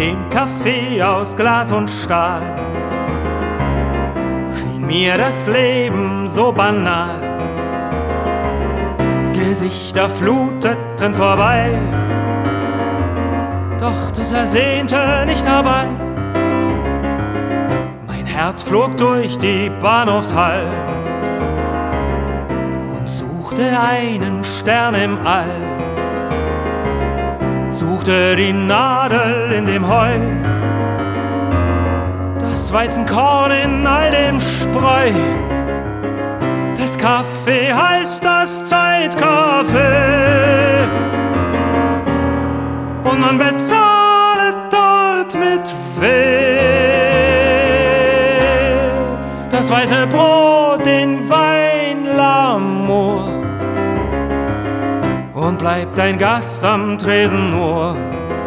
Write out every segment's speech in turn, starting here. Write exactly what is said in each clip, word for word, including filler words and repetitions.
dem Café aus Glas und Stahl schien mir das Leben so banal. Gesichter fluteten vorbei, doch das ersehnte nicht dabei. Mein Herz flog durch die Bahnhofshall und suchte einen Stern im All, suchte die Nadel in dem Heu, das Weizenkorn in all dem Spreu. Das Café heißt das Zeitcafé und man bezahlt dort mit Weh. Das weiße Brot, den Wein, L'amour, und bleibt ein Gast am Tresen nur.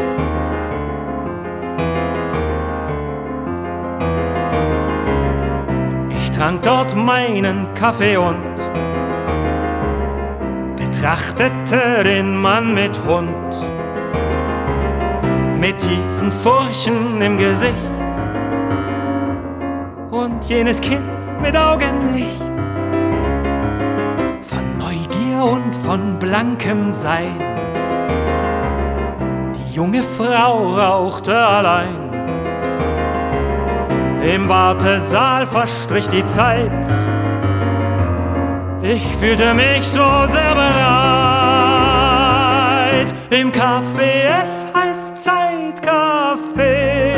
Ich trank dort meinen Kaffee und betrachtete den Mann mit Hund, mit tiefen Furchen im Gesicht und jenes Kind mit Augenlicht. Von Neugier und von blankem Sein, die junge Frau rauchte allein. Im Wartesaal verstrich die Zeit, ich fühlte mich so sehr bereit. Im Café, es heißt Zeitcafé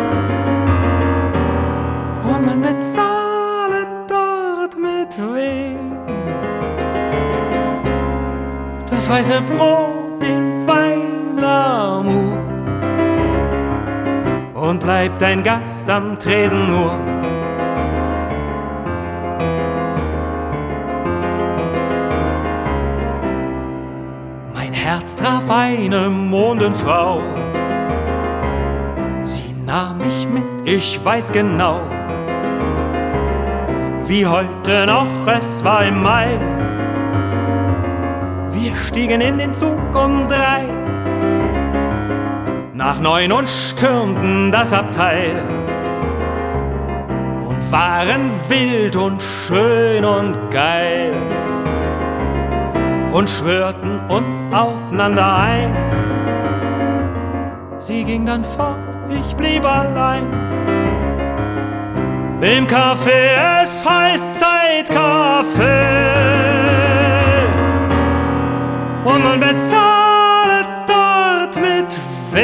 und man bezahlt dort mit Weh. Das weiße Brot, den Wein, L'amour, und bleibt ein Gast am Tresen nur. Mein Herz traf eine Mondenfrau, sie nahm mich mit, ich weiß genau, wie heute noch, es war im Mai. Wir stiegen in den Zug um drei nach neun und stürmten das Abteil und waren wild und schön und geil und schwörten uns aufeinander ein. Sie ging dann fort, ich blieb allein. Im Café, es heißt Zeitcafé und man bezahlt dort mit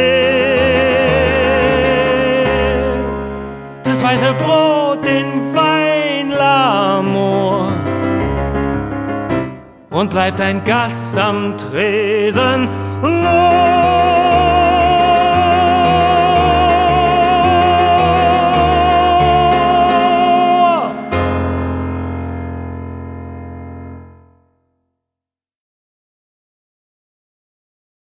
das weiße Brot, den Wein, L'amour, und bleibt ein Gast am Tresen nur.